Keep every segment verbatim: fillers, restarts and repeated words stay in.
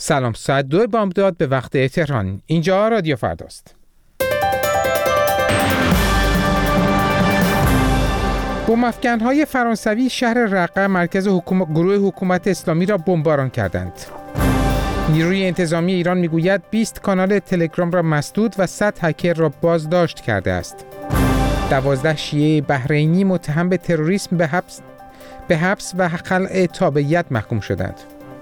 سلام، ساعت دو بامداد به وقت تهران. اینجا رادیو فرداست. بمب‌افکن‌های فرانسوی شهر رقه مرکز حکومت گروه حکومت اسلامی را بمباران کردند. نیروی انتظامی ایران میگوید بیست کانال تلگرام را مسدود و صد هکر را بازداشت کرده است. دوازده شیعه بحرینی متهم به تروریسم به حبس به حبس و خلع تابعیت محکوم شدند.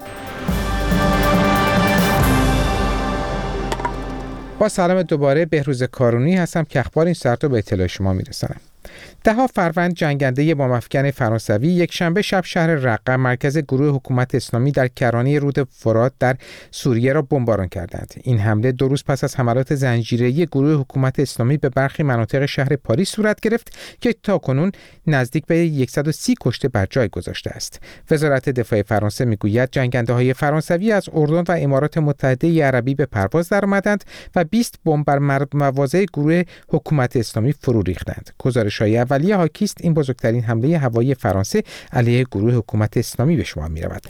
با سلام دوباره، بهروز کارونی هستم که اخبار این ساعت رو به اطلاع شما میرسانم. ده‌ها فروند جنگنده بمب‌افکن فرانسوی یک شنبه شب شهر رقه مرکز گروه حکومت اسلامی در کرانه رود فرات در سوریه را بمباران کردند. این حمله دو روز پس از حملات زنجیره‌ای گروه حکومت اسلامی به برخی مناطق شهر پاریس صورت گرفت که تاکنون نزدیک به صد و سی کشته بر جای گذاشته است. وزارت دفاع فرانسه میگوید جنگنده‌های فرانسوی از اردن و امارات متحده عربی به پرواز درآمدند و بیست بمب بر مواضع گروه حکومت اسلامی فرو ریختند. گزارش‌های اولیه حاکیست این بزرگترین حمله هوایی فرانسه علیه گروه حکومت اسلامی به شمار می‌رود.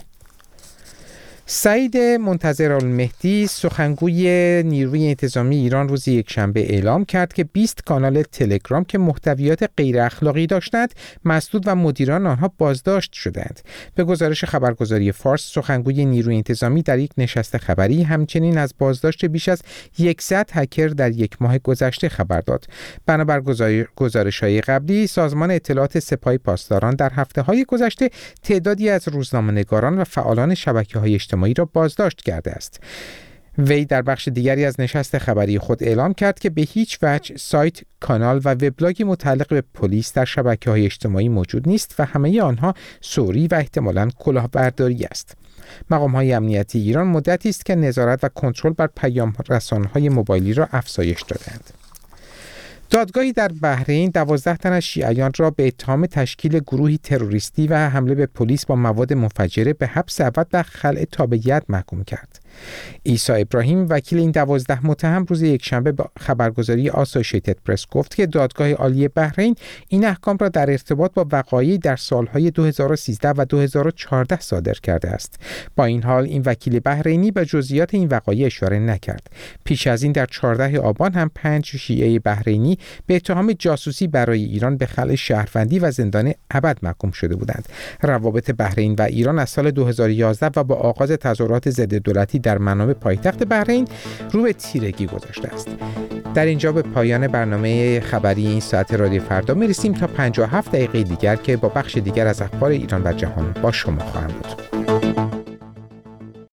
سعید منتظرالمهدی، سخنگوی نیروی انتظامی ایران، روز یکشنبه اعلام کرد که بیست کانال تلگرام که محتویات غیر اخلاقی داشتند مسدود و مدیران آنها بازداشت شدند. به گزارش خبرگزاری فارس، سخنگوی نیروی انتظامی در یک نشست خبری همچنین از بازداشت بیش از صد هکر در یک ماه گذشته خبر داد. بنابر گزارش‌های قبلی، سازمان اطلاعات سپاه پاسداران در هفته‌های گذشته تعدادی از روزنامه‌نگاران و فعالان شبکه‌های اجتماعی را بازداشت کرده است. وی در بخش دیگری از نشست خبری خود اعلام کرد که به هیچ وجه سایت، کانال و وبلاگی متعلق به پلیس در شبکه‌های اجتماعی موجود نیست و همه آنها سوری و احتمالاً کلاهبرداری است. مقام‌های امنیتی ایران مدتی است که نظارت و کنترل بر پیام رسان‌های موبایلی را افزایش دادند. دادگاهی در بحرین دوازده تن از شیعیان را به اتهام تشکیل گروهی تروریستی و حمله به پلیس با مواد منفجره به حبس ابد و خلع تابعیت محکوم کرد. عیسی ابراهیم، وکیل این دوازده متهم، روز یکشنبه با خبرگزاری آسوشیتد پرس گفت که دادگاه عالی بحرین این احکام را در ارتباط با وقایعی در سالهای دو هزار و سیزده و دو هزار و چهارده صادر کرده است. با این حال این وکیل بحرینی به جزئیات این وقایع اشاره نکرد. پیش از این در چهاردهم آبان هم پنج شیعه بحرینی به اتهام جاسوسی برای ایران به خلع شهروندی و زندان ابد محکوم شده بودند. روابط بحرین و ایران از سال دو هزار و یازده و با آغاز تظاهرات ضد دولتی در منابع پایتخت بحرین رو به تیرگی گذاشته است. در اینجا به پایان برنامه خبری این ساعت رادیو فردا میرسیم تا پنجاه و هفت دقیقه دیگر که با بخش دیگر از اخبار ایران و جهان با شما خواهم بود.